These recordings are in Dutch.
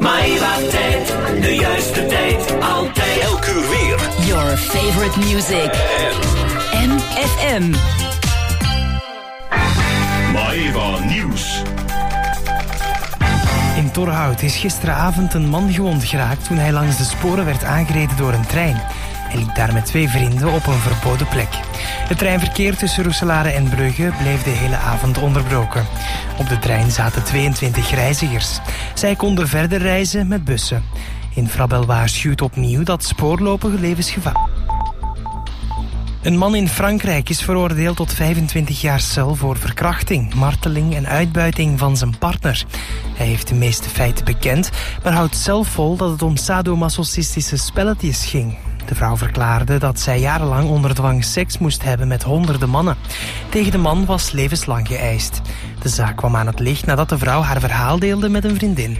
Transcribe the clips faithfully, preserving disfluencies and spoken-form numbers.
Maïva tijd, de juiste tijd, altijd. Elk uur weer. Your favorite music. M F M. Maïva Nieuws. In Torhout is gisteravond een man gewond geraakt toen hij langs de sporen werd aangereden door een trein. Hij liep daar met twee vrienden op een verboden plek. Het treinverkeer tussen Roeselare en Brugge bleef de hele avond onderbroken. Op de trein zaten tweeëntwintig reizigers. Zij konden verder reizen met bussen. In Frabel waarschuwt opnieuw dat spoorlopen levensgevaar. Een man in Frankrijk is veroordeeld tot vijfentwintig jaar cel voor verkrachting, marteling en uitbuiting van zijn partner. Hij heeft de meeste feiten bekend, maar houdt zelf vol dat het om sadomasochistische spelletjes ging. De vrouw verklaarde dat zij jarenlang onder dwang seks moest hebben met honderden mannen. Tegen de man was levenslang geëist. De zaak kwam aan het licht nadat de vrouw haar verhaal deelde met een vriendin.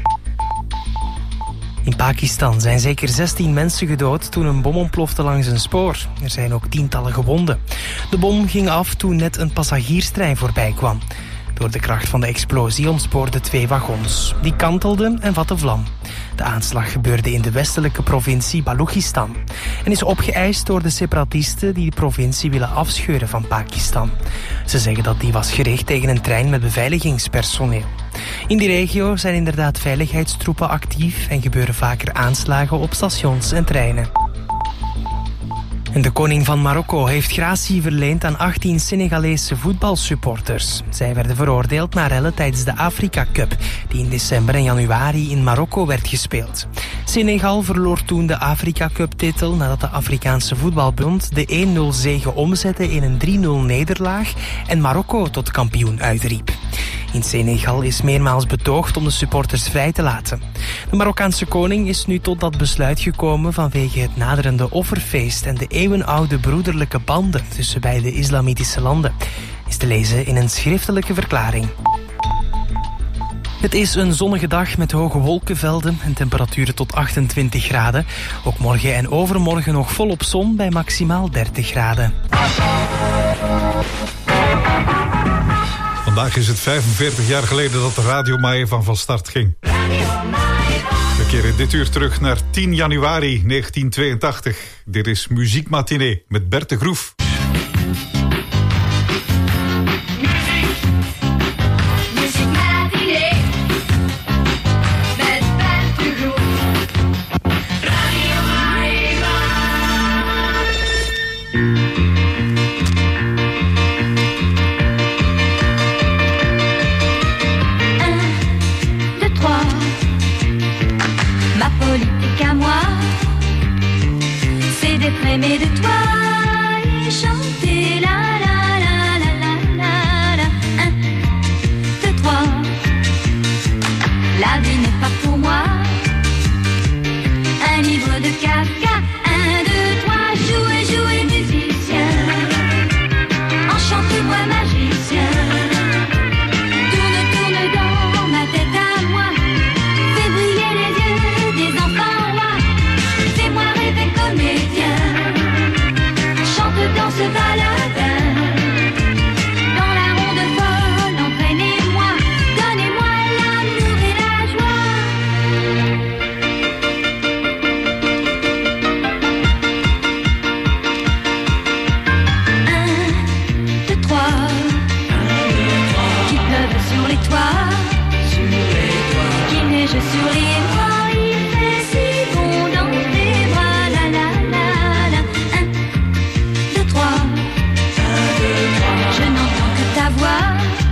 In Pakistan zijn zeker zestien mensen gedood toen een bom ontplofte langs een spoor. Er zijn ook tientallen gewonden. De bom ging af toen net een passagierstrein voorbij kwam. Door de kracht van de explosie ontspoorden twee wagons. Die kantelden en vatten vlam. De aanslag gebeurde in de westelijke provincie Balochistan en is opgeëist door de separatisten die de provincie willen afscheuren van Pakistan. Ze zeggen dat die was gericht tegen een trein met beveiligingspersoneel. In die regio zijn inderdaad veiligheidstroepen actief en gebeuren vaker aanslagen op stations en treinen. En de koning van Marokko heeft gratie verleend aan achttien Senegalese voetbalsupporters. Zij werden veroordeeld na rellen tijdens de Afrika Cup, die in december en januari in Marokko werd gespeeld. Senegal verloor toen de Afrika Cup-titel nadat de Afrikaanse voetbalbond de één nul zege omzette in een drie nul nederlaag en Marokko tot kampioen uitriep. In Senegal is meermaals betoogd om de supporters vrij te laten. De Marokkaanse koning is nu tot dat besluit gekomen vanwege het naderende offerfeest en de eeuwenoude broederlijke banden tussen beide islamitische landen. Is te lezen in een schriftelijke verklaring. Het is een zonnige dag met hoge wolkenvelden en temperaturen tot achtentwintig graden. Ook morgen en overmorgen nog volop zon bij maximaal dertig graden. Vandaag is het vijfenveertig jaar geleden dat de Radio Maïva van start ging. We keren dit uur terug naar tien januari negentien tweeëntachtig. Dit is Muziek Matinee met Bert de Groef. Aimer de toi et chanter la la la la la la la. Un, deux, trois. La vie n'est pas pour moi. Un livre de Kafka. Un, deux, trois. Jouez, jouez, musicien. Enchante-moi, magicien. Tourne, tourne dans ma tête à moi. Fais briller les yeux des enfants rois. Fais-moi rêver comédien. Dans ce baladin, dans la ronde folle, entraînez-moi, donnez-moi l'amour et la joie. Un, deux, trois, qu'il pleuve sur les toits, qu'il neige sur les toits, il fait si bon dans tes bras, la la la la. Je n'entends que ta voix.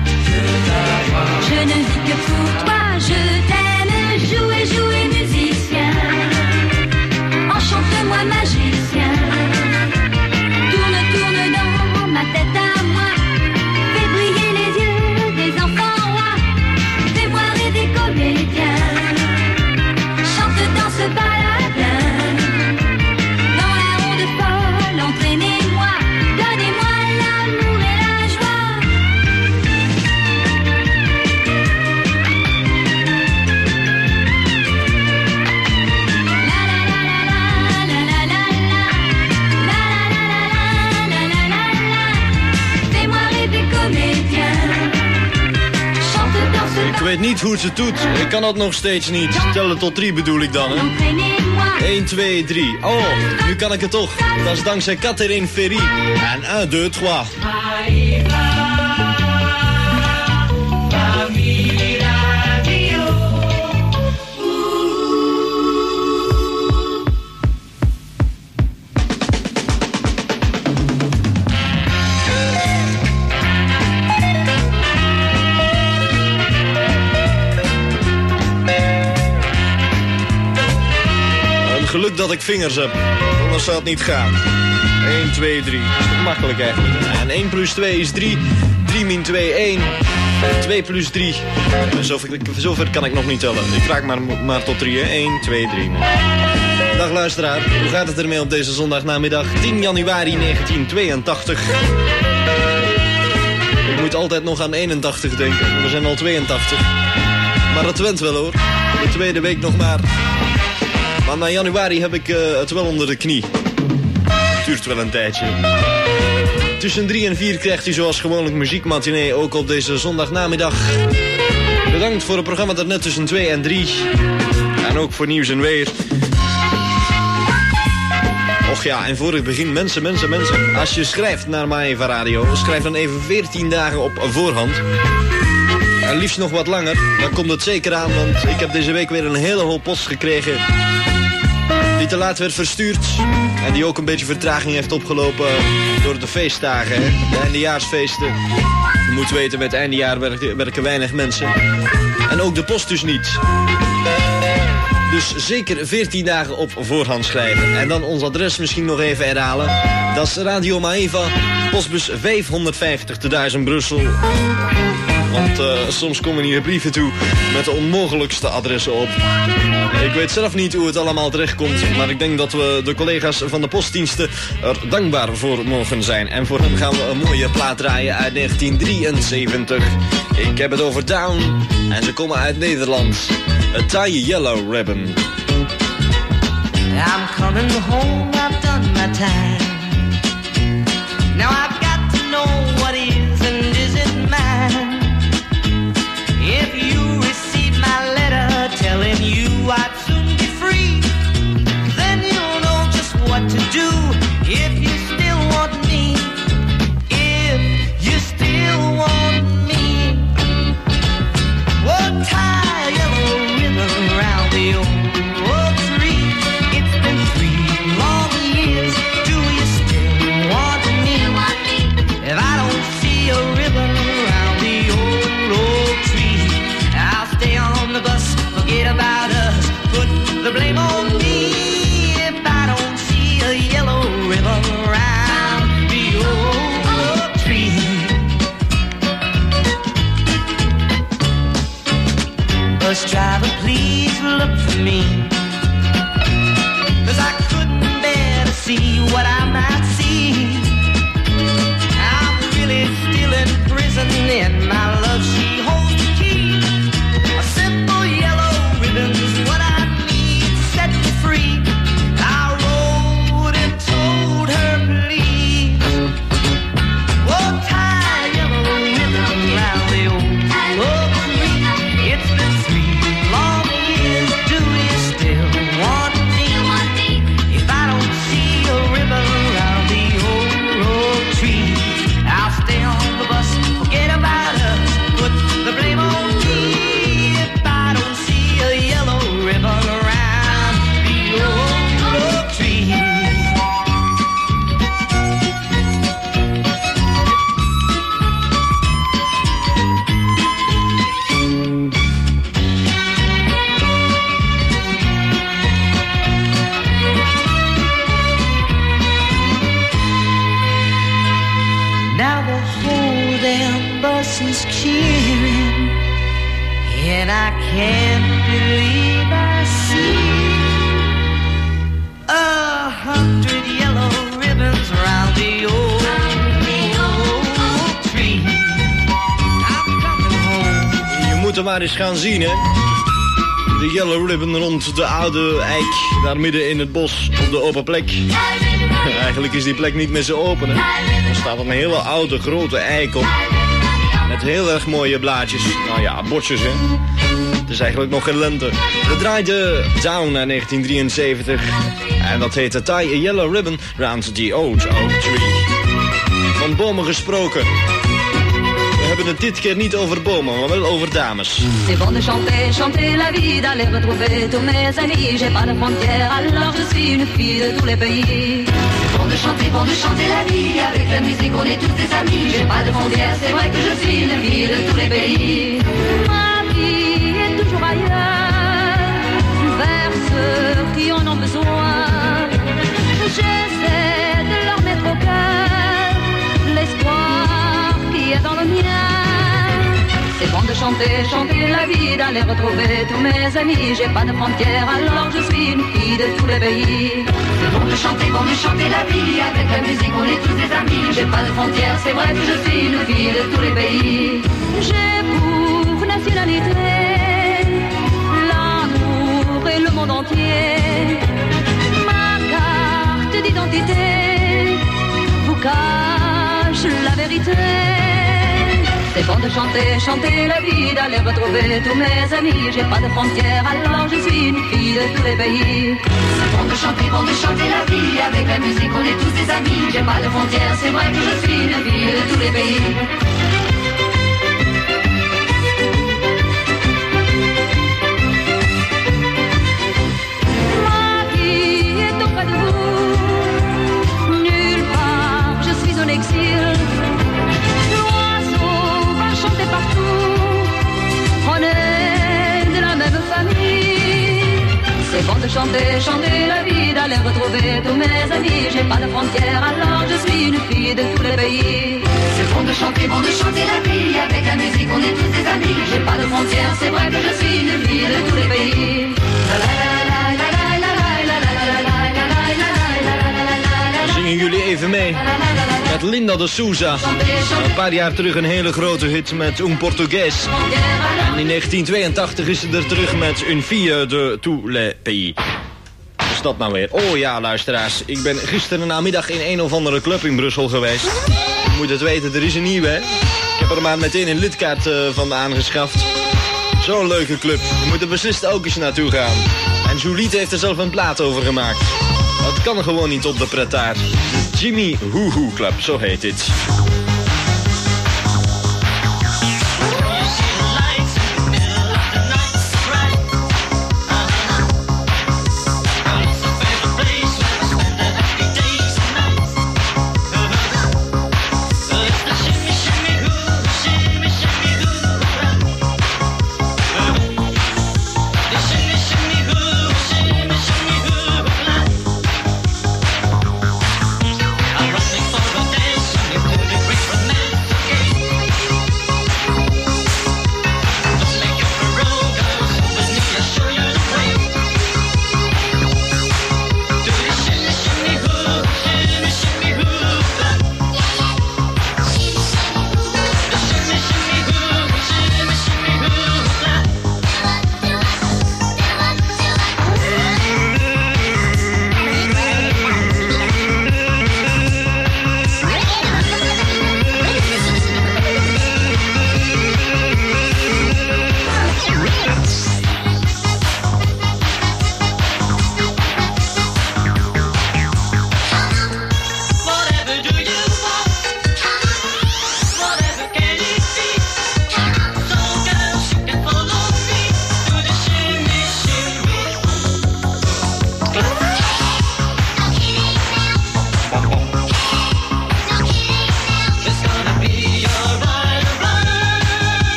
Je ne vis que pour toi. Je t'aime, jouer, jouer, musicien. Enchante-moi, magicien. Tourne, tourne dans ma tête à moi. Fais briller les yeux des enfants rois. Fais-moi rêver comédien. Chante dans ce baladin. Dans la ronde folle, entraînez-moi. Donnez-moi l'amour et la joie. weet niet hoe ze het doet. Ik kan dat nog steeds niet. Tellen tot drie bedoel ik dan, hè. één, twee, drie. Oh, nu kan ik het toch. Dat is dankzij Catherine Ferry. En één, twee, drie. Geluk dat ik vingers heb, anders zou het niet gaan. één, twee, drie. Dat is toch makkelijk eigenlijk. En één plus twee is drie. drie min twee, één. twee plus drie. Zover, zover kan ik nog niet tellen. Ik raak maar, maar tot drie, hè. één, twee, drie. Dag luisteraar, hoe gaat het ermee op deze zondagnamiddag tien januari negentien tweeëntachtig? Ik moet altijd nog aan eenentachtig denken, we zijn al tweeëntachtig. Maar dat went wel hoor, de tweede week nog maar. Maar na januari heb ik uh, het wel onder de knie. Duurt wel een tijdje. Tussen drie en vier krijgt u zoals gewoonlijk muziekmatinee ook op deze zondagnamiddag. Bedankt voor het programma daarnet tussen twee en drie. En ook voor nieuws en weer. Och ja, en voor ik begin, mensen, mensen, mensen. Als je schrijft naar Maeva Radio, schrijf dan even veertien dagen op voorhand. En liefst nog wat langer, dan komt het zeker aan, want ik heb deze week weer een hele hoop post gekregen die te laat werd verstuurd en die ook een beetje vertraging heeft opgelopen door de feestdagen, hè? De eindejaarsfeesten. Je moet weten, met eindejaar werken, werken weinig mensen. En ook de post dus niet. Dus zeker veertien dagen op voorhand schrijven. En dan ons adres misschien nog even herhalen. Dat is Radio Maeva, postbus vijfhonderdvijftig te Duizen, Brussel. Want uh, soms komen hier brieven toe met de onmogelijkste adressen op. Ik weet zelf niet hoe het allemaal terechtkomt, maar ik denk dat we de collega's van de postdiensten er dankbaar voor mogen zijn. En voor hen gaan we een mooie plaat draaien uit negentien drieënzeventig. Ik heb het over Down en ze komen uit Nederland. A Tie Yellow Ribbon. I'm coming home, I've done my time. Now I've got to know what is and isn't mine. If you receive my letter telling you I'd soon be free, then you'll know just what to do if you still want me. If you still want me. Oh, tie a yellow ribbon around the old oak tree. It's been three long years. Do you still want me? If I don't see a ribbon around the old oak tree, I'll stay on the bus, forget about us, put the blame on me. If I don't see a yellow ribbon around the old oak tree. Bus driver, please look for me, 'cause I couldn't bear to see what I might see. I'm really still in prison and my love, she holds the key. A simple yellow ribbon's what I need, set me free. I wrote and told her please. Oh, tie a yellow ribbon round the old oak tree. It's been three long years, do you still want me? If I don't see a ribbon around the old oak tree, I'll stay on the bus, forget about us, put the blame on me. If I don't see a yellow ribbon around the old oak tree. Now the whole damn bus is cheering, and I can't believe I see a hundred yellow ribbons around the old oak tree. I'm coming home. Je moet er maar eens gaan zien, hè. De yellow ribbon rond de oude eik, daar midden in het bos, op de open plek. Eigenlijk is die plek niet meer zo open, hè. Er staat een hele oude, grote eik op. Met met heel erg mooie blaadjes. Nou ja, botjes hè. Het is eigenlijk nog geen lente. We draaiden Down naar negentien drieënzeventig. En dat heette Tie a Yellow Ribbon Round the Old Oak Tree. Van bomen gesproken. We hebben het dit keer niet over bomen, maar wel over dames. C'est bon de chanter, chanter la vie, d'aller retrouver tous mes amis. J'ai pas de frontières, alors je suis une fille de tous les pays. C'est bon de chanter, bon de chanter la vie, avec la musique on est tous des amis. J'ai pas de frontières, c'est vrai que je suis une fille de tous les pays. Ma vie est toujours ailleurs, vers ceux qui en ont besoin. J'essaie de leur mettre au cœur l'espoir qui est dans le mien. C'est bon de chanter, chanter la vie, d'aller retrouver tous mes amis. J'ai pas de frontières, alors je suis une fille de tous les pays. C'est bon de chanter, bon de chanter la vie, avec la musique on est tous des amis. J'ai pas de frontières, c'est vrai que je suis une fille de tous les pays. J'ai pour nationalité l'amour et le monde entier. Ma carte d'identité vous cache la vérité. C'est bon de chanter, chanter la vie, d'aller retrouver tous mes amis. J'ai pas de frontières, alors je suis une fille de tous les pays. C'est bon de chanter, bon de chanter la vie, avec la musique on est tous des amis. J'ai pas de frontières, c'est vrai que je suis une fille de tous les pays. Ma vie est auprès de vous, nulle part je suis en exil. Partout, on est de la même famille. C'est bon de chanter, chanter la vie, d'aller retrouver tous mes amis. J'ai pas de frontières, alors je suis une fille de tous les pays. C'est bon de chanter, bon de chanter la vie, avec la musique on est tous des amis. J'ai pas de frontières, c'est vrai que je suis une fille de tous les pays. La la la la la la la la la la la. Zingen jullie even mee? Met Linda de Souza. Een paar jaar terug een hele grote hit met Un Portugués. En in negentien tweeëntachtig is ze er terug met Une fille de tous les pays. Wat is dat nou weer? Oh ja, luisteraars. Ik ben gisteren namiddag in een of andere club in Brussel geweest. Je moet het weten, er is een nieuwe, hè? Ik heb er maar meteen een lidkaart uh, van aangeschaft. Zo'n leuke club. Je moet er beslist ook eens naartoe gaan. En Juliette heeft er zelf een plaat over gemaakt. Het kan gewoon niet op de pretaar. Jimmy Hoo Hoo Club, zo heet het. I'm running for the dance,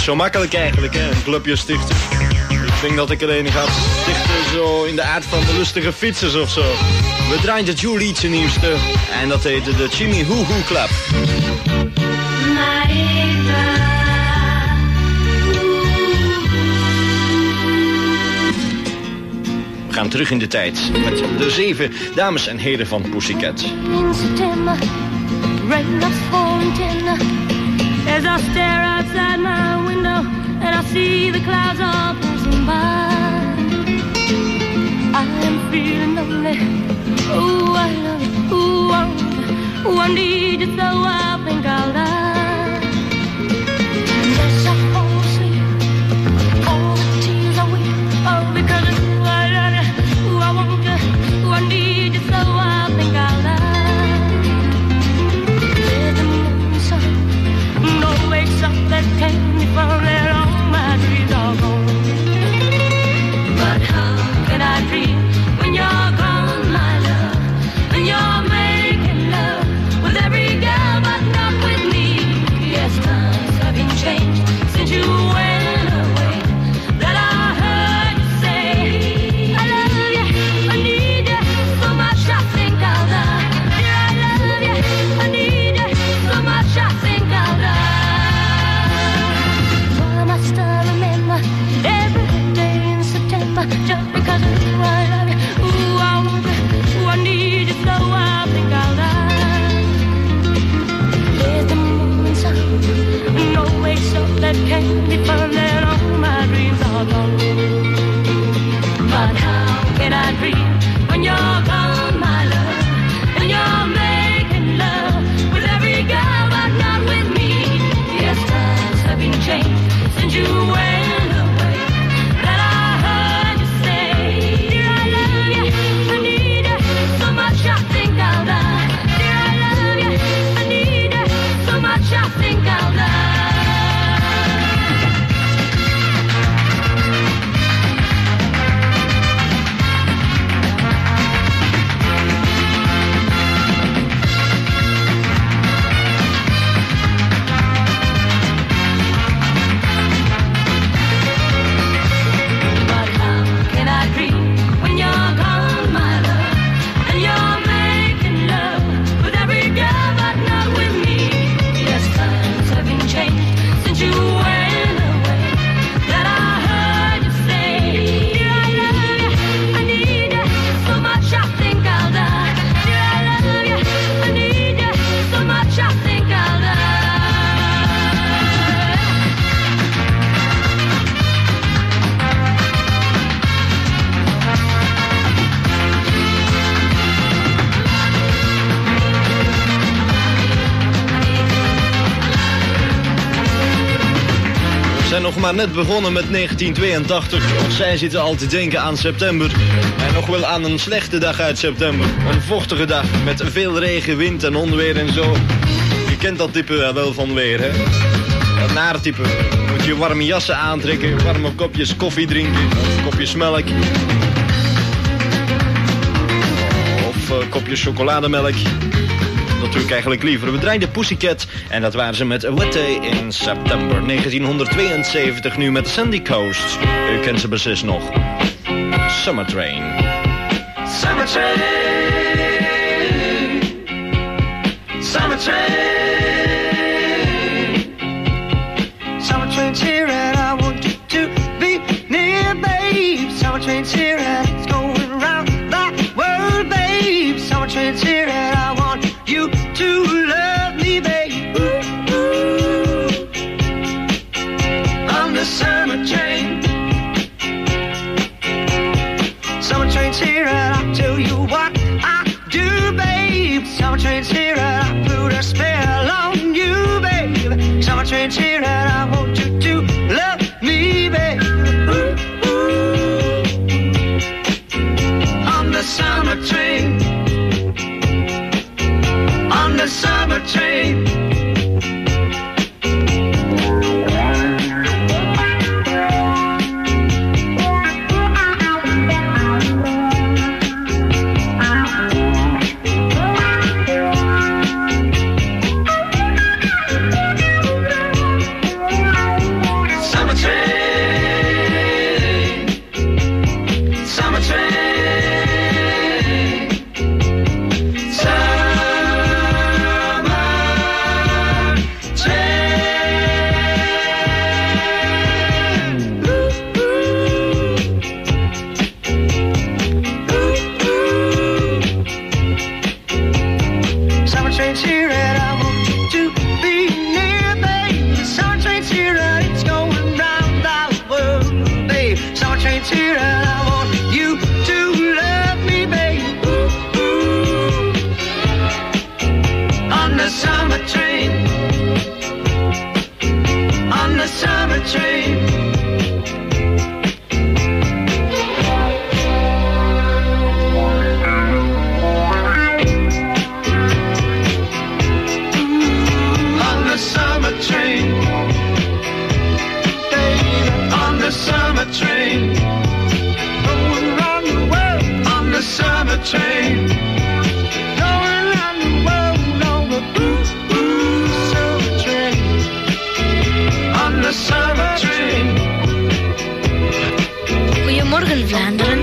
zo makkelijk eigenlijk, hè, een clubje stichten. Ik denk dat ik er een ga stichten zo in de aard van de lustige fietsers of zo. We draaien de Julie nieuwste en dat heette de Jimmy Hoo Hoo Club. We gaan terug in de tijd met de zeven dames en heren van Pussycat. In September, rain up falling tender. As I stare outside my window and I see the clouds all passing by, I am feeling lonely. Ooh, I love you. Ooh, I want you. Ooh, I need you so I think I'll die. And as I fall asleep, all the tears I weep, oh, because of who I love you. Ooh, I want you. Ooh, I need you so I think I'll die. There's a moon sun, no wakes up that came me from there, all my dreams are gone. But how can I dream when you're gone, my love? And you're making love with every girl, but not with me. Yes, times have been changed since you went away. That I heard you say, I love you, I need you so much, I think I'll die. Yeah, I love you, I need you so much, I think I'll die. Well, I must still remember every day in September, just because of who I love you. Ooh, I want you, ooh, I need you so I think I'll die. There's the moon and sun, no wakes up that can't be found, and all my dreams are gone. But how can I dream when you're gone, my love? And you're making love with every girl, but not with me. Yes, times have been changed since you went away. That I heard you say, dear, I love you, I need you so much, I think I'll die. Dear, I love you, I need you so much, I think I'll die. But how can I dream when you're gone, my love? And you're making love with every girl, but not with me. Yes, times have been changed since you went away. That I heard you say, dear, I love you, I need you so much, I think I'll die. Dear, I love you, I need you so much, I think I'll die. We zijn nog maar net begonnen met negentien tweeëntachtig. Zij zitten al te denken aan september. En nog wel aan een slechte dag uit september. Een vochtige dag met veel regen, wind en onweer en zo. Je kent dat type wel van weer, hè? Dat nare type. Moet je warme jassen aantrekken, warme kopjes koffie drinken, of kopjes melk. Of uh, kopjes chocolademelk. Dat doe ik eigenlijk liever. We draaiden Pussycat en dat waren ze met A Wet Day in September negentien tweeënzeventig. Nu met Sandy Coast. U kent ze precies nog. Summer Train. Summer train, summer train, Summer train's here and I want you to be near, babe. Summer train's here and it's going around the world, babe. Summer train's here and I want you to love me, babe. Ooh, ooh. On the summer train. Summer train's here and I'll tell you what I do, babe. Summer train's here and I put a spell on you, babe. Summer train's here and I want you to love me, babe. Ooh, ooh. On the summer train. On the summer train. it's here and I want you to love me, babe. Ooh, ooh. On the summer train, on the summer train. Summer train, baby, on the summer train, going round the world on the summer train, going round the world on the ooh, ooh, summer train, on the summer train. Goedemorgen Vlaanderen.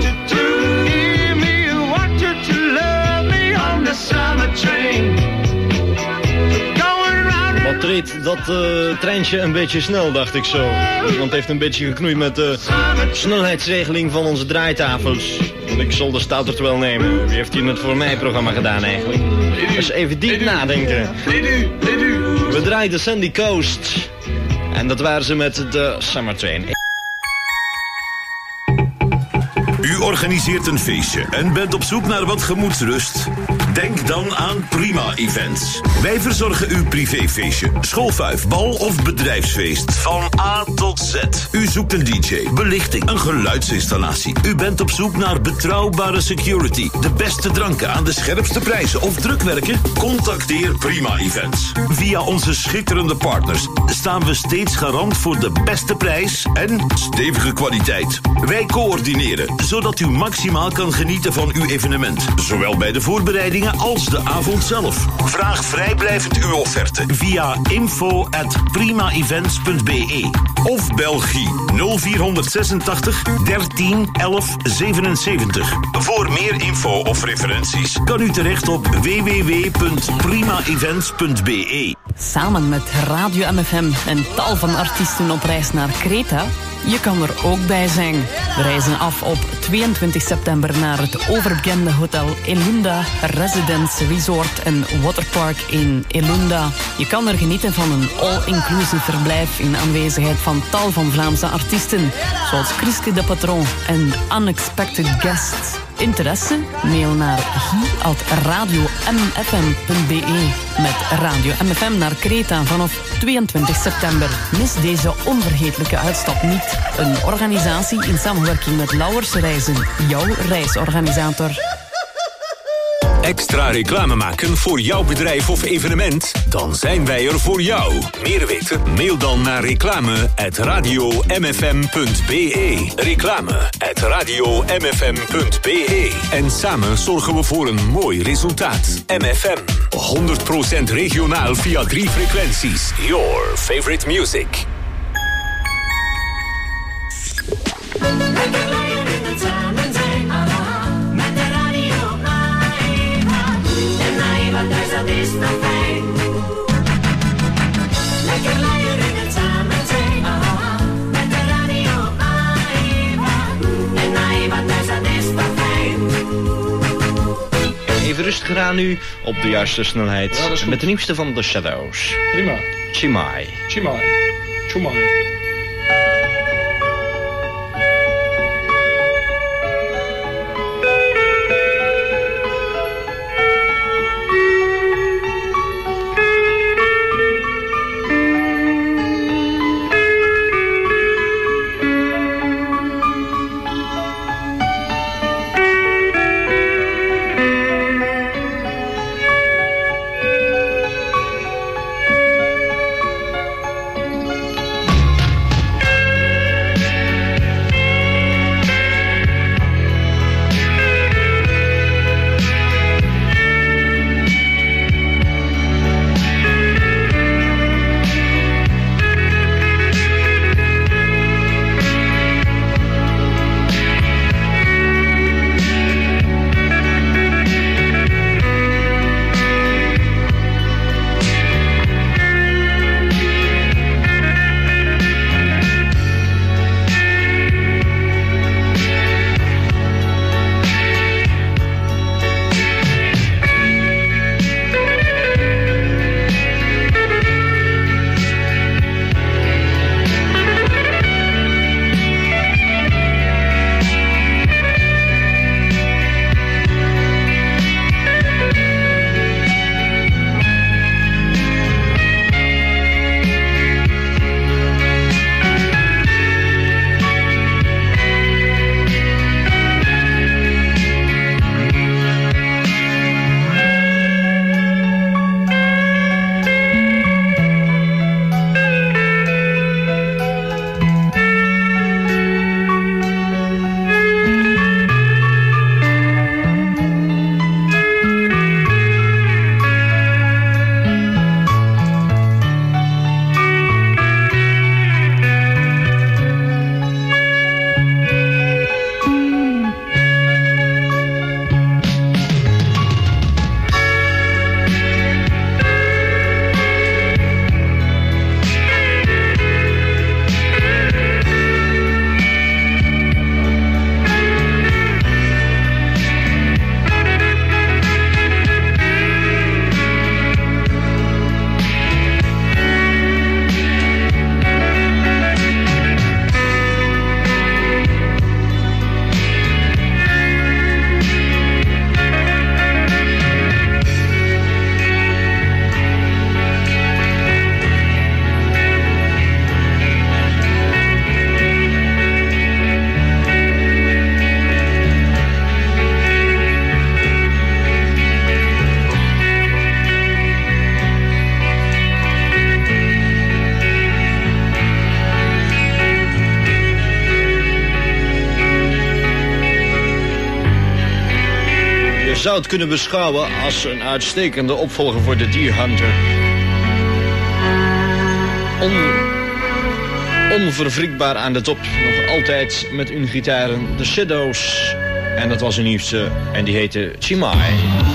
Want you to love me on the summer train. Wat treedt dat uh, treintje een beetje snel, dacht ik zo. Iemand heeft een beetje geknoeid met de snelheidsregeling van onze draaitafels. Want ik zal de stoutert wel nemen. Wie heeft hier het voor mij programma gedaan eigenlijk? Dus even diep nadenken. We draaiden Sandy Coast. En dat waren ze met de Summer Train. U organiseert een feestje en bent op zoek naar wat gemoedsrust? Denk dan aan Prima Events. Wij verzorgen uw privéfeestje, schoolfuif, bal of bedrijfsfeest. Van A tot Z. U zoekt een D J, belichting, een geluidsinstallatie. U bent op zoek naar betrouwbare security, de beste dranken aan de scherpste prijzen of drukwerken? Contacteer Prima Events. Via onze schitterende partners staan we steeds garant voor de beste prijs en stevige kwaliteit. Wij coördineren, zodat u maximaal kan genieten van uw evenement. Zowel bij de voorbereidingen als de avond zelf. Vraag vrijblijvend uw offerte via info at primaevents punt b e of Belgie nul vier zesentachtig dertien elf zevenenzeventig. Voor meer info of referenties kan u terecht op w w w punt primaevents punt b e. Samen met Radio M F M en tal van artiesten op reis naar Kreta. Je kan er ook bij zijn. We reizen af op tweeëntwintig september naar het overbekende hotel Elunda Residence Resort en Waterpark in Elunda. Je kan er genieten van een all-inclusive verblijf in aanwezigheid van tal van Vlaamse artiesten, zoals Chriske de Patron en Unexpected Guests. Interesse? Mail naar guy at radio m f m punt b e met Radio M F M naar Kreta vanaf tweeëntwintig september. Mis deze onvergetelijke uitstap niet. Een organisatie in samenwerking met Lauwers Reizen, jouw reisorganisator. Extra reclame maken voor jouw bedrijf of evenement? Dan zijn wij er voor jou. Meer weten? Mail dan naar reclame at radio m f m punt b e. Reclame at radio m f m punt b e. En samen zorgen we voor een mooi resultaat. M F M. honderd procent regionaal via drie frequenties. Your favorite music. Even rustig aan nu, op de juiste snelheid. Ja, met de nieuwste van The Shadows. Prima. Chimay. Chimay. Chumay. zou het kunnen beschouwen als een uitstekende opvolger voor de Deer Hunter. On, onverwrikbaar aan de top, nog altijd met hun gitaren, The Shadows. En dat was een nieuwste en die heette Chimay.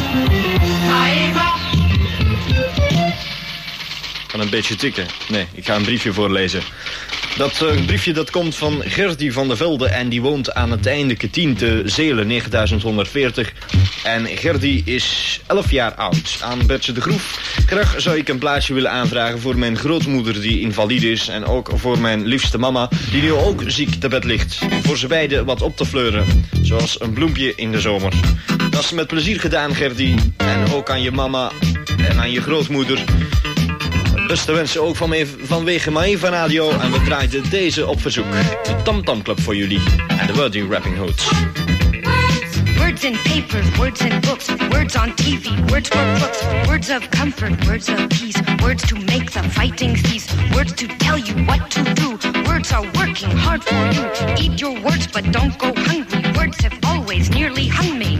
Van een beetje tikken. Nee, ik ga een briefje voorlezen. Dat uh, briefje dat komt van Gerdy van der Velde en die woont aan het einde tien te Zelen, negentienduizend honderdveertig. En Gerdy is elf jaar oud. Aan Bertje de Groef. Graag zou ik een plaatsje willen aanvragen voor mijn grootmoeder die invalide is. En ook voor mijn liefste mama die nu ook ziek te bed ligt. Voor ze beiden wat op te fleuren. Zoals een bloempje in de zomer. Dat is met plezier gedaan, Gerdy. En ook aan je mama en aan je grootmoeder. Beste wensen ook van mij, vanwege Maeva Radio. En we draaiden deze op verzoek. De Tam Tam Club voor jullie. En de Wordy Rapping Hoods. Words in papers, words in books, words on T V, words for crooks, words of comfort, words of peace, words to make the fighting cease, words to tell you what to do, words are working hard for you. Eat your words but don't go hungry, words have always nearly hung me.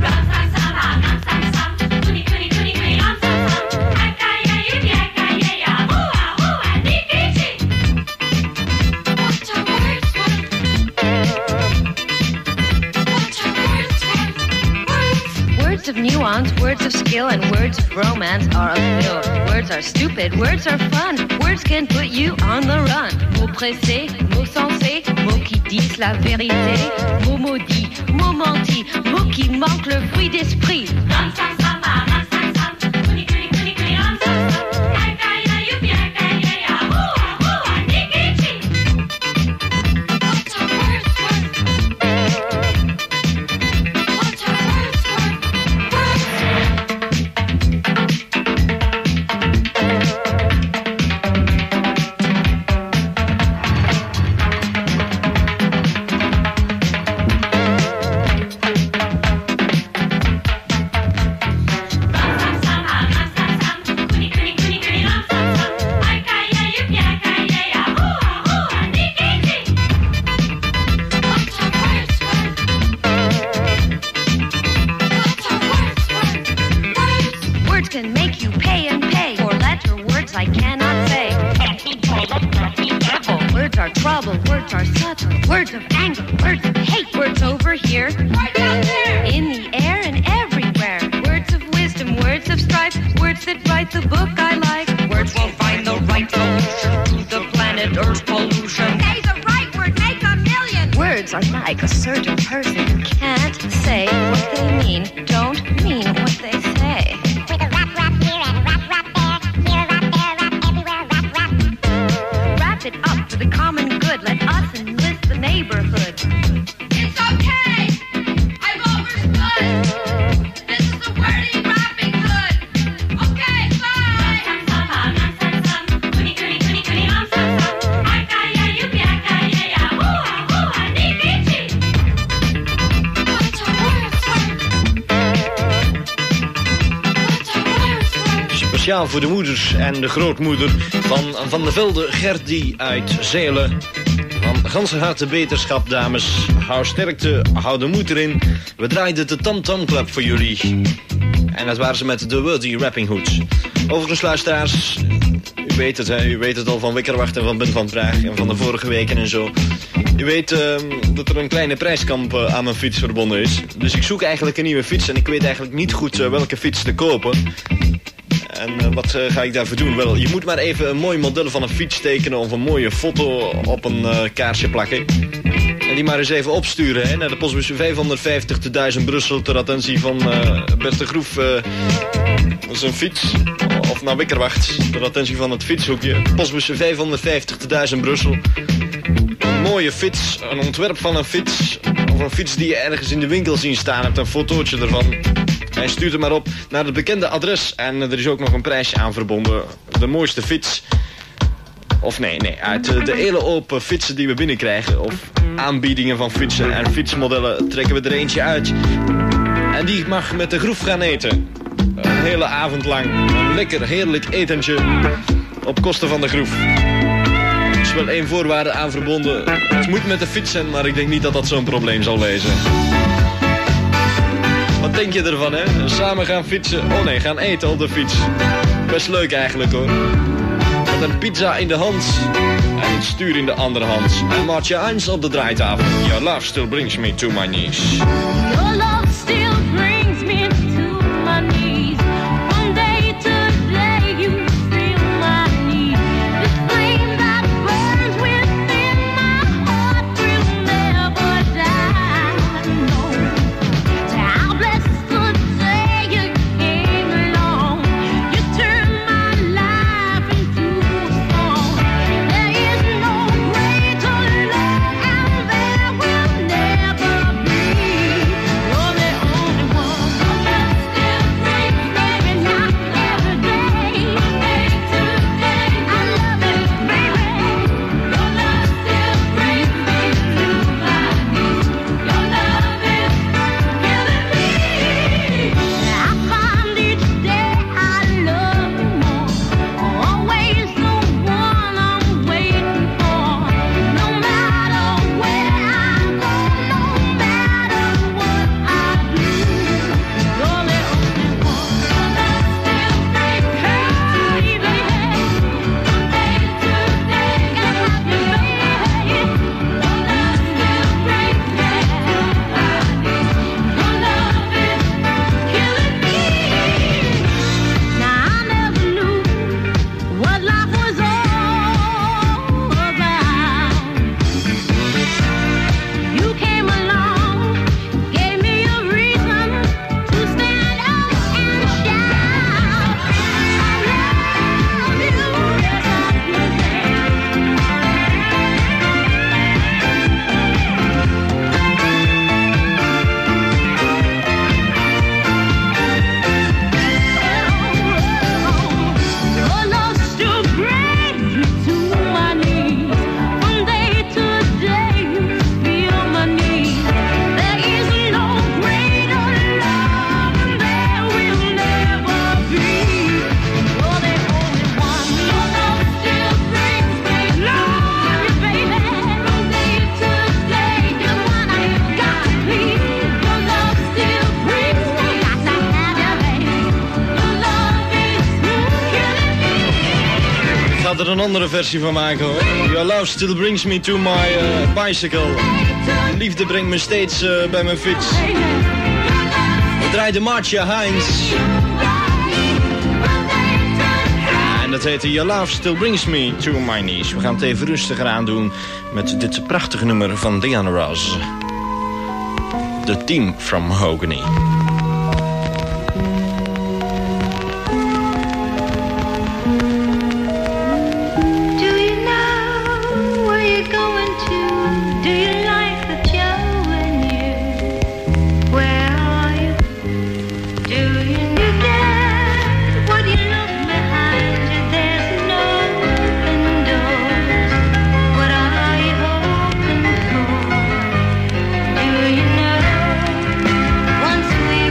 Words of nuance, words of skill, and words of romance are a fill. Words are stupid, words are fun. Words can put you on the run. Mots pressés, mots sensés, mots qui disent la vérité. Mots maudits, mots mentis, mots qui manquent le fruit d'esprit. Like a certain person who can't say what they mean, don't mean what they say. With a rap rap here and a rap rap there, here a rap there, rap everywhere, rap rap. Wrap it up for the common good. Let us enlist the neighborhood. It's okay. I've overstood. This is the wordy rapping hood. Okay, bye. Speciaal voor de moeders en de grootmoeder van Van der Velde Gerdy uit Zelen. Van ganse harte beterschap, dames. Hou sterkte, hou de moed erin. We draaiden de Tam Tam Club voor jullie. En dat waren ze met de Wordy Rapping Hoods. Overigens, luisteraars, u weet het, hè, u weet het al van Wikkerwacht en van Ben van Praag en van de vorige weken en zo. U weet uh, dat er een kleine prijskamp uh, aan mijn fiets verbonden is. Dus ik zoek eigenlijk een nieuwe fiets en ik weet eigenlijk niet goed uh, welke fiets te kopen. En uh, wat uh, ga ik daarvoor doen? Wel, je moet maar even een mooi model van een fiets tekenen of een mooie foto op een uh, kaarsje plakken. En die maar eens even opsturen hè, naar de postbus vijfhonderdvijftig te duizend Brussel ter attentie van uh, Bert de Groef. Uh, dat is een fiets. Of naar Wikkerwacht ter attentie van het fietshoekje. Postbus vijfhonderdvijftig te duizend Brussel. Een mooie fiets, een ontwerp van een fiets. Of een fiets die je ergens in de winkel zien staan hebt, een fotootje ervan. Hij stuurt het maar op naar het bekende adres. En er is ook nog een prijsje aan verbonden. De mooiste fiets. Of nee, nee, uit de hele hoop fietsen die we binnenkrijgen. Of aanbiedingen van fietsen en fietsmodellen trekken we er eentje uit. En die mag met de Groef gaan eten. Een hele avond lang. Een lekker, heerlijk etentje. Op kosten van de Groef. Er is wel één voorwaarde aan verbonden. Het moet met de fiets zijn, maar ik denk niet dat dat zo'n probleem zal wezen. Wat denk je ervan, hè? Samen gaan fietsen. Oh nee, gaan eten op de fiets. Best leuk eigenlijk, hoor. Met een pizza in de hand en het stuur in de andere hand. En Maartje Heinz op de draaitafel. Your love still brings me to my knees. Your love still brings me to my knees. One day to day you feel my need. The flame that burns within my heart will never die. No. How blessed the day you came along. You turned my life into a song. There is no greater love and there will never be. You're the only one. Your love still brings me, maybe not every day, from day to day. I love it, baby. Your love still brings me to my knees. Your love is killing me. I find each day I love you more. Always the one I'm waiting for. No matter where I go, no matter what I do, you're the only one. Your love still brings me, baby. From day to day, gotta have you, baby. Your love still brings me to my knees. Your love is killing me. Now I never knew what life was all about. You came along, gave me a reason to stand up and shout. I love you, yes I do. Your love still brings me to my knees. From day to day you feel my need. There is no greater love and there will never be. You're the only one. Your love still brings me, love you, baby. From day to day you're the one I got to please. Your love still brings me, got to have you, baby. Your love is killing me. Ik ga er een andere versie van maken, hoor. Your love still brings me to my uh, bicycle. Liefde brengt me steeds uh, bij mijn fiets. We draaiden Maartje Heinz. En dat heette Your love still brings me to my knees. We gaan het even rustiger aandoen met dit prachtige nummer van Diana Ross. The Team from Mahogany. Do you know where you're going to? Do you like the Joe and you? Where are you? Do you get what you look behind you? There's no open doors. What are you hoping for? Do you know once we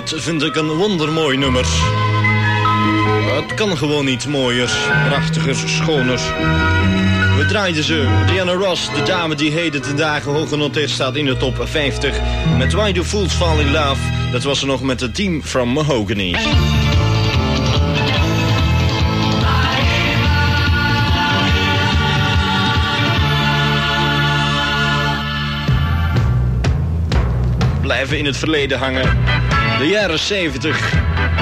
Dit vind ik een wondermooi nummer. Het kan gewoon niet mooier, prachtiger, schoner. We draaiden ze. Diana Ross, de dame die heden ten dagen hoog genoteerd staat in de top vijftig. Met Why Do Fools Fall in Love. Dat was ze nog met het team from Mahogany. Blijven in het verleden hangen. De jaren zeventig.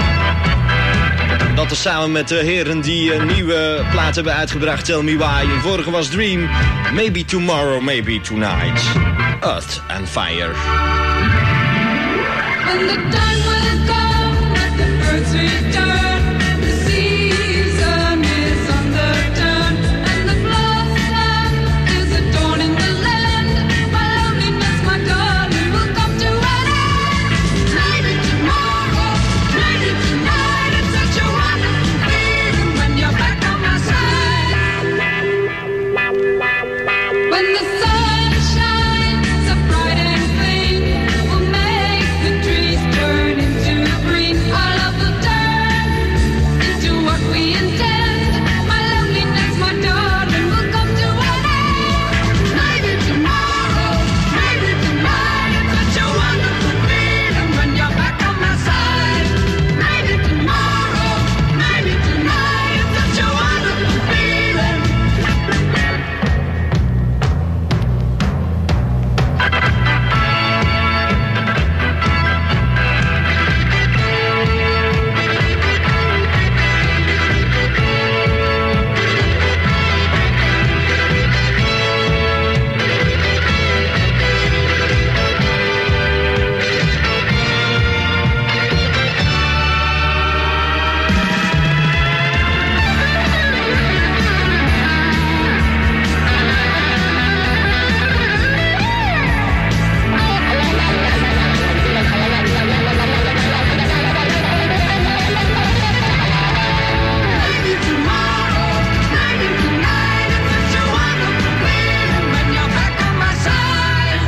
Dat is samen met de heren die een nieuwe plaat hebben uitgebracht. Tell Me Why. De vorige was Dream. Maybe Tomorrow, Maybe Tonight. Earth and Fire. When the time will come that the birds return, the season is on the turn, and the blossom is adorning the land. My loneliness, my darling, will come to an end. Maybe tomorrow, maybe tonight. It's such a wonderful feeling when you're back on my side. When the sun shines so bright and clean, will make the trees turn into green. Our love will turn into what we intend. My loneliness, my darling, will come to an end. Maybe tomorrow, maybe tonight. It's such a wonderful feeling when you're back on my side. Maybe tomorrow, maybe tonight. It's such a wonderful feeling. Maybe tomorrow, maybe tonight. It's such a wonderful feeling when you're back on my side.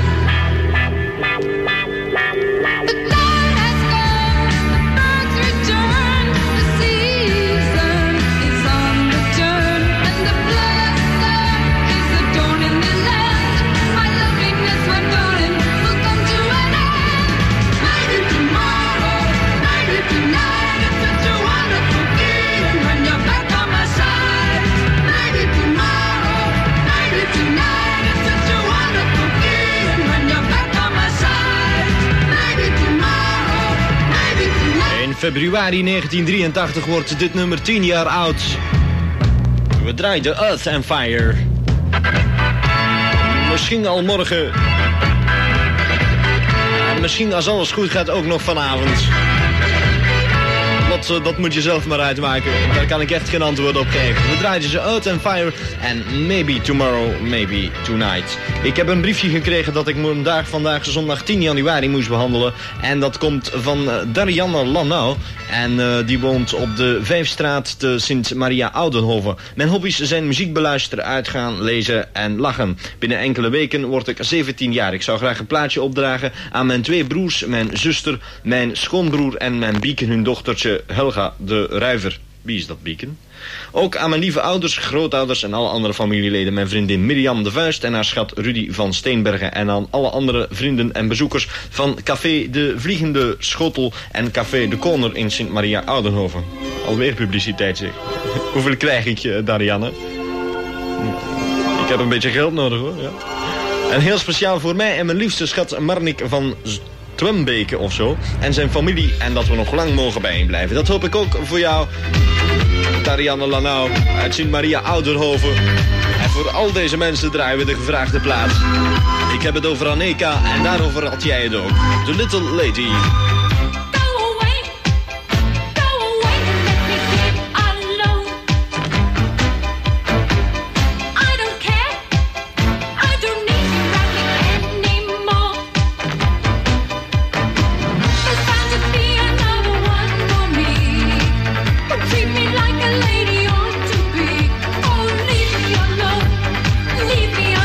The time has come, the birds return, the season is on the turn, and the blossom is adorning the land. My loneliness, my darling, will come to an end. Maybe tomorrow, maybe tonight. It's such a wonderful feeling when you're back on my side. Maybe tomorrow, maybe tonight. It's such a wonderful feeling when you're back on my side. Maybe tomorrow, maybe tonight. In februari negentien drieëntachtig wordt dit nummer tien jaar oud. We draaiden Earth and Fire. Misschien al morgen. En misschien als alles goed gaat ook nog vanavond. Dat, eh, dat moet je zelf maar uitmaken. Daar kan ik echt geen antwoord op geven. We draaiden ze Earth and Fire en Maybe Tomorrow, Maybe Tonight. Ik heb een briefje gekregen dat ik vandaag, vandaag zondag tien januari moest behandelen. En dat komt van eh, Darianne Lanau. En uh, die woont op de Vijfstraat te Sint Maria Oudenhoven. Mijn hobby's zijn muziek beluisteren, uitgaan, lezen en lachen. Binnen enkele weken word ik zeventien jaar. Ik zou graag een plaatje opdragen aan mijn twee broers, mijn zuster, mijn schoonbroer en mijn Bieken, hun dochtertje Helga de Ruiver. Wie is dat, Bieken? Ook aan mijn lieve ouders, grootouders en alle andere familieleden. Mijn vriendin Mirjam de Vuist en haar schat Rudy van Steenbergen. En aan alle andere vrienden en bezoekers van Café de Vliegende Schotel en Café de Koner in Sint Maria Oudenhoven. Alweer publiciteit, zeg. Hoeveel krijg ik, uh, Darianne? Ik heb een beetje geld nodig, hoor. Ja. En heel speciaal voor mij en mijn liefste schat Marnik van Twembeke of zo. En zijn familie. En dat we nog lang mogen bijeen blijven. Dat hoop ik ook voor jou, Darianne Lanau uit Sint Maria Oudenhoven. En voor al deze mensen draaien we de gevraagde plaats. Ik heb het over Aneka en daarover had jij het ook. The Little Lady.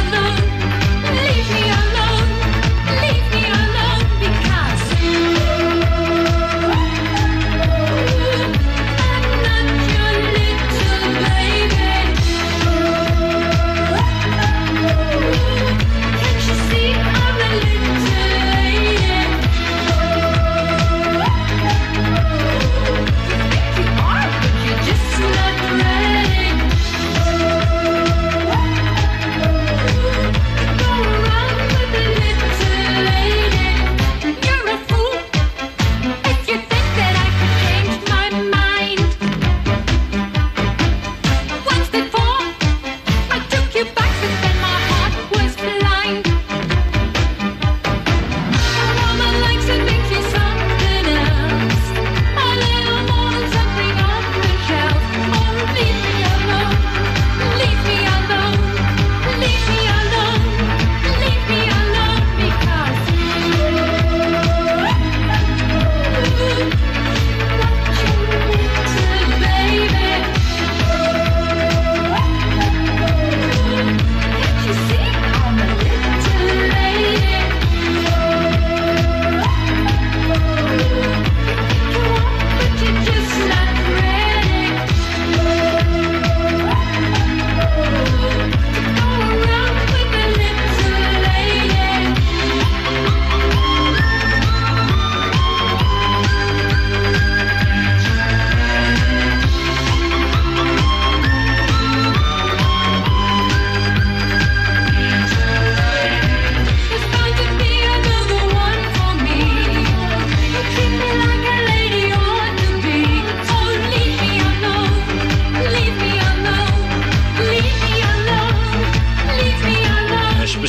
Leave me alone, leave me alone, because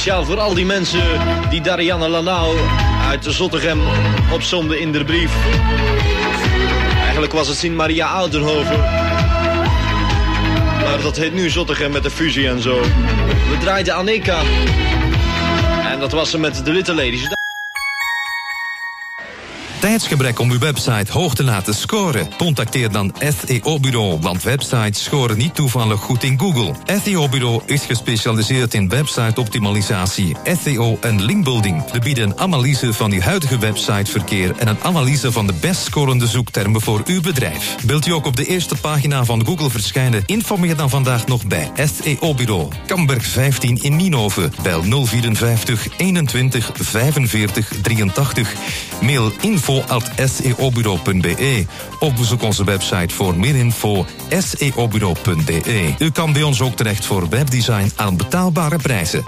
speciaal voor al die mensen die Darianne Lanau uit Zottegem opzomden in de brief. Eigenlijk was het Sint Maria Oudenhoven. Maar dat heet nu Zottegem met de fusie en zo. We draaiden Aneka. En dat was ze met de Little Ladies. Tijdsgebrek om uw website hoog te laten scoren? Contacteer dan S E O-bureau, want websites scoren niet toevallig goed in Google. S E O-bureau is gespecialiseerd in website-optimalisatie, S E O en linkbuilding. We bieden een analyse van uw huidige websiteverkeer en een analyse van de best scorende zoektermen voor uw bedrijf. Wilt u ook op de eerste pagina van Google verschijnen? Informeer dan vandaag nog bij S E O-bureau. Kamberg vijftien in Nienhoven. Bel nul vierenvijftig eenentwintig vijfenveertig drieëntachtig. Mail info at s e o bureau punt b e of bezoek onze website voor meer info s e o bureau punt b e. U kan bij ons ook terecht voor webdesign aan betaalbare prijzen.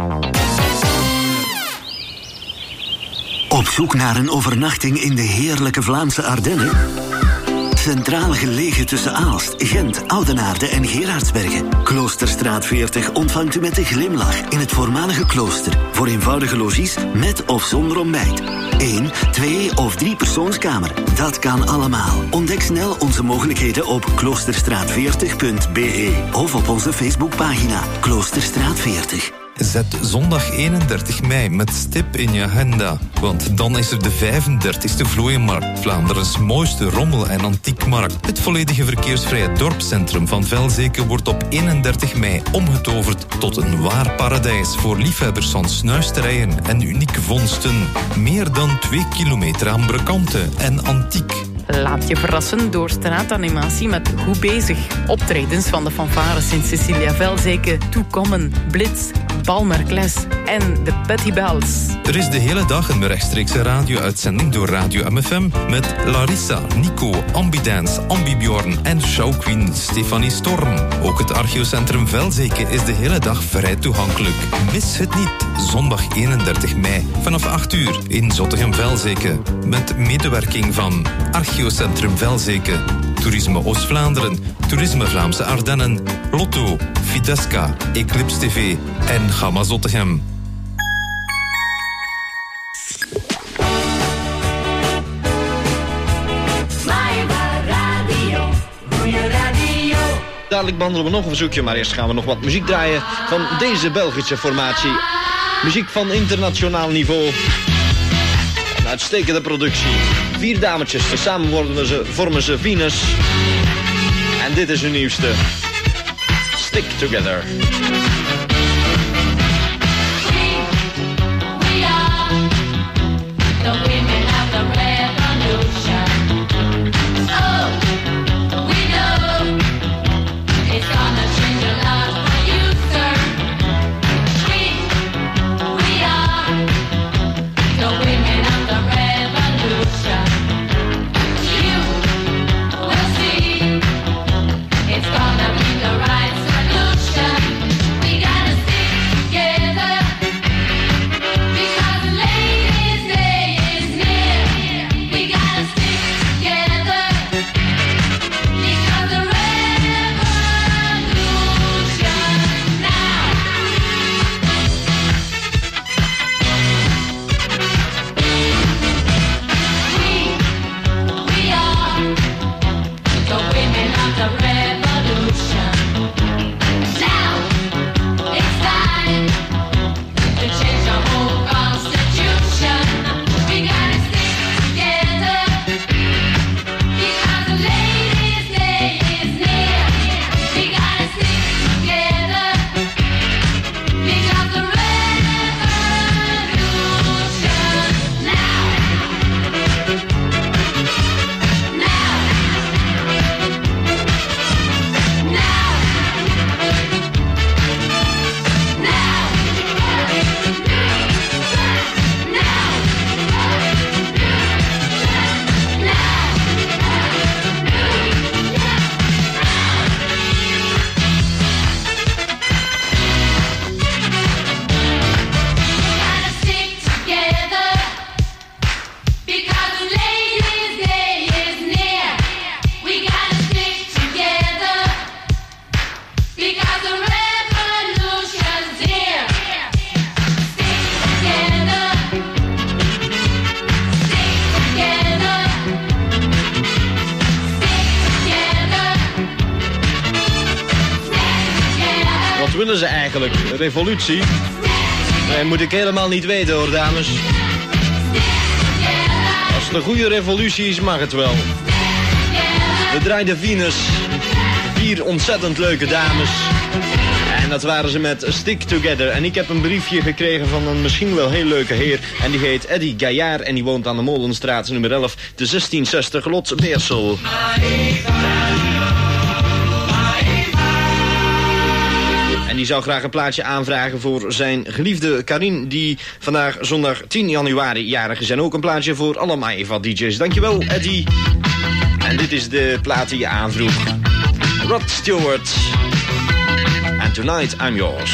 Op zoek naar een overnachting in de heerlijke Vlaamse Ardennen? Centraal gelegen tussen Aalst, Gent, Oudenaarde en Gerardsbergen. Kloosterstraat veertig ontvangt u met een glimlach in het voormalige klooster. Voor eenvoudige logies met of zonder ontbijt. Eén, twee of drie persoonskamer. Dat kan allemaal. Ontdek snel onze mogelijkheden op kloosterstraat veertig punt b e of op onze Facebookpagina Kloosterstraat veertig. Zet zondag eenendertig mei met stip in je agenda. Want dan is er de vijfendertigste Vlooienmarkt, Vlaanderens mooiste rommel- en antiekmarkt. Het volledige verkeersvrije dorpscentrum van Velzeke wordt op eenendertig mei omgetoverd tot een waar paradijs voor liefhebbers van snuisterijen en unieke vondsten. Meer dan twee kilometer aan brekanten en antiek. Laat je verrassen door straatanimatie met Goed Bezig. Optredens van de fanfare Sint Cecilia Velzeke, Toekommen, Blitz, Balmerkles en de Betty Bells. Er is de hele dag een rechtstreekse radio-uitzending door Radio M F M met Larissa, Nico, Ambidance, Ambibjorn en showqueen Stefanie Storm. Ook het Archeocentrum Velzeke is de hele dag vrij toegankelijk. Mis het niet, zondag eenendertig mei vanaf acht uur in Zottegem Velzeke. Met medewerking van Archeocentrum Velzeke, Toerisme Oost-Vlaanderen, Toerisme Vlaamse Ardennen, Lotto, Fidesca, Eclipse T V en Gamma Zottegem. Dadelijk behandelen we nog een verzoekje, maar eerst gaan we nog wat muziek draaien van deze Belgische formatie. Muziek van internationaal niveau. Een uitstekende productie. Vier dametjes, samen vormen ze, vormen ze Venus. En dit is hun nieuwste. Stick Together. It's gonna be the right solution. willen ze eigenlijk? Revolutie? Nee, moet ik helemaal niet weten hoor, dames. Als het een goede revolutie is, mag het wel. We draaiden Venus. Vier ontzettend leuke dames. En dat waren ze met Stick Together. En ik heb een briefje gekregen van een misschien wel heel leuke heer. En die heet Eddie Gaillard. En die woont aan de Molenstraat nummer elf. De zestien zestig Lots Beersel. En die zou graag een plaatje aanvragen voor zijn geliefde Karin, die vandaag zondag tien januari jarig is. En ook een plaatje voor alle Maeva D J's. Dankjewel, Eddie. En dit is de plaat die je aanvroeg. Rod Stewart. And Tonight I'm Yours.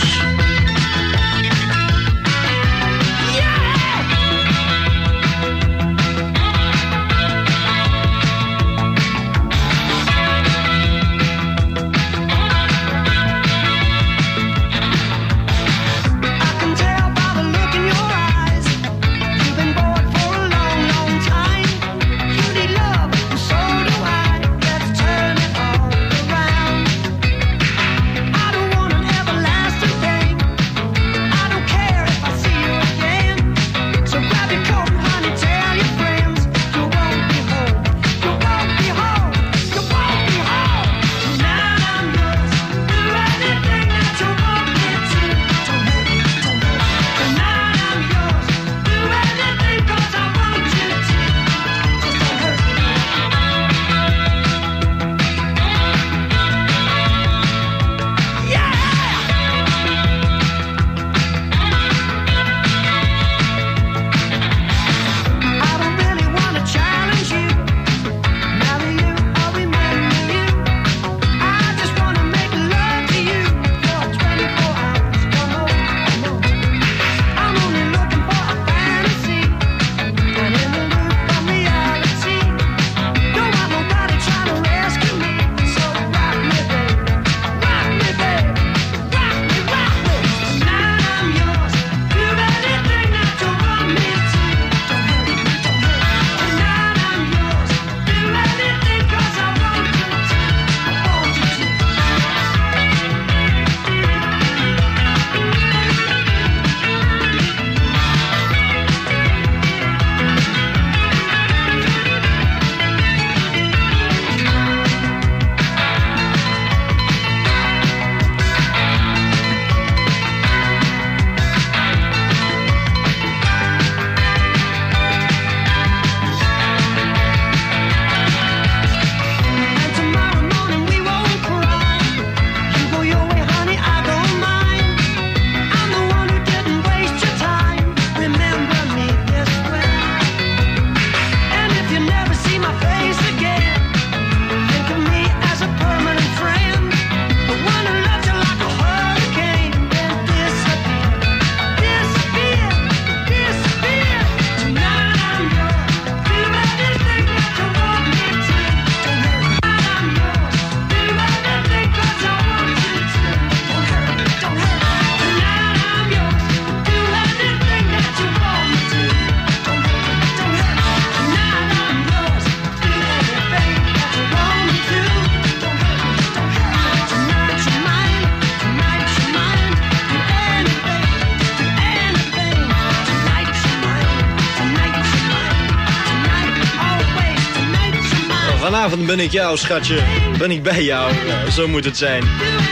Vanavond ben ik jou, schatje. Ben ik bij jou. Ja, zo moet het zijn.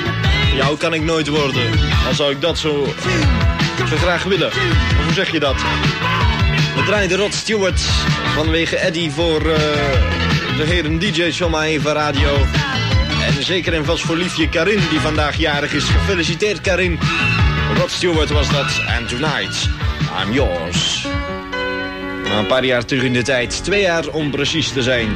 Jou kan ik nooit worden. Al zou ik dat zo, zo graag willen. Of hoe zeg je dat? We draaien de Rod Stewart vanwege Eddie voor uh, de heren D J's van Maeva Radio. En zeker en vast voor liefje Karin die vandaag jarig is. Gefeliciteerd Karin. Rod Stewart was dat. And tonight, I'm yours. Nou, een paar jaar terug in de tijd. Twee jaar om precies te zijn.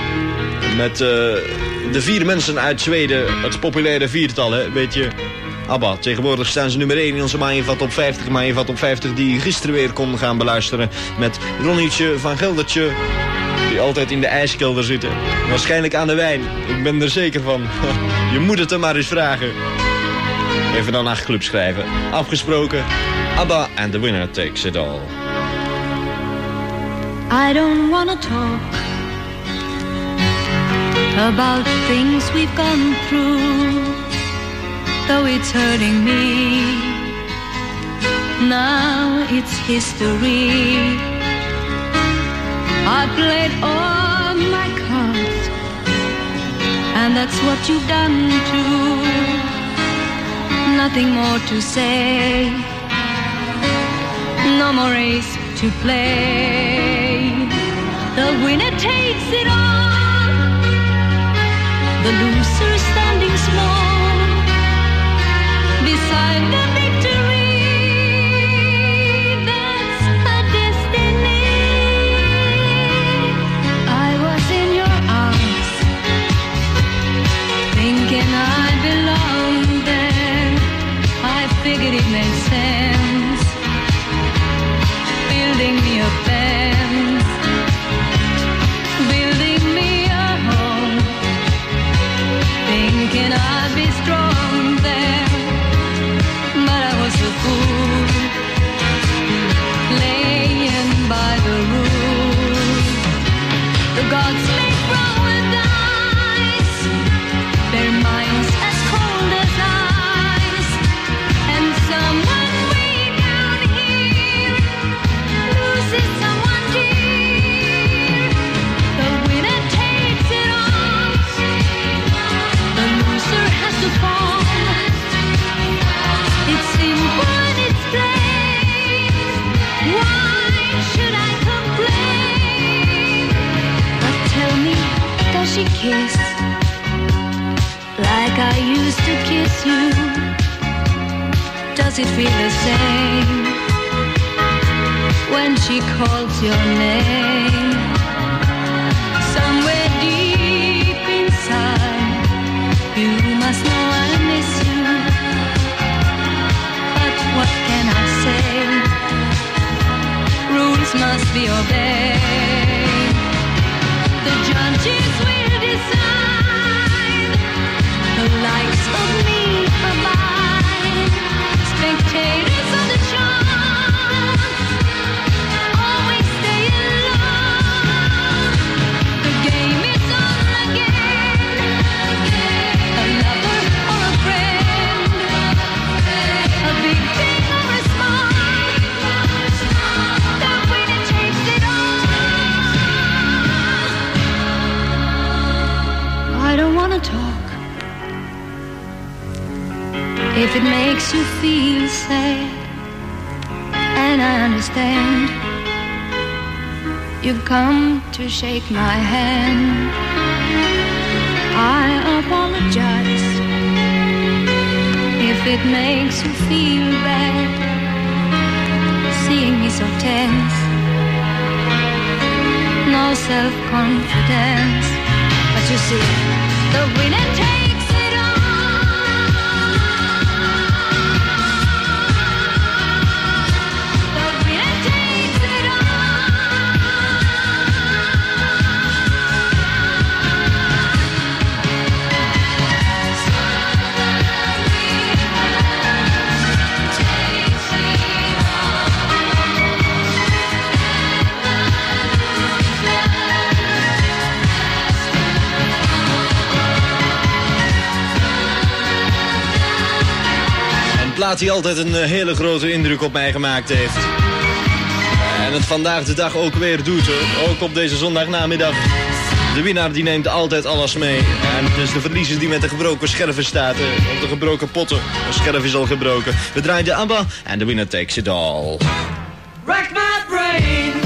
Met uh, de vier mensen uit Zweden. Het populaire viertal, hè, weet je. ABBA. Tegenwoordig staan ze nummer één in onze Maeva Top vijftig. Maeva Top vijftig die je gisteren weer kon gaan beluisteren. Met Ronnietje van Geldertje. Die altijd in de ijskelder zitten. Waarschijnlijk aan de wijn. Ik ben er zeker van. Je moet het er maar eens vragen. Even dan nachtclub schrijven. Afgesproken. ABBA and the winner takes it all. I don't wanna talk about things we've gone through. though it's hurting me. Now it's history. I played all my cards, and that's what you've done too. Nothing more to say, no more race to play. The winner takes it all, the loser standing small beside the victory. That's a destiny. I was in your arms, thinking I belonged there. I figured it made sense, building me a fence, building me a home, thinking I'd be strong there. But I was a fool, laying by the rules. The gods make roll and dice, their minds as cold as ice. And someone way down here loses someone dear. The winner takes it all, the loser has to fall. It's simple and it's plain. Why should I complain? But tell me, does she kiss like I used to kiss you? Does it feel the same when she calls your name? Somewhere deep inside, you must know I miss you. But what can I say? Rules must be obeyed. The judges will decide, the likes of me abide. Spectators of the charm always stay alone. The game is on again. A lover or a friend, a big thing or a small, the winner takes it all. I don't wanna talk if it makes you feel sad, and I understand. You've come to shake my hand. I apologize if it makes you feel bad, seeing me so tense, no self-confidence. But you see, the winner takes it all. The winner takes it plaat die altijd een hele grote indruk op mij gemaakt heeft. En het vandaag de dag ook weer doet, hoor. Ook op deze zondagnamiddag. De winnaar die neemt altijd alles mee. En dus de verliezer die met de gebroken scherven staat. Op de gebroken potten. Een scherf is al gebroken. We draaien de ABBA en de winner takes it all. Rack my brain.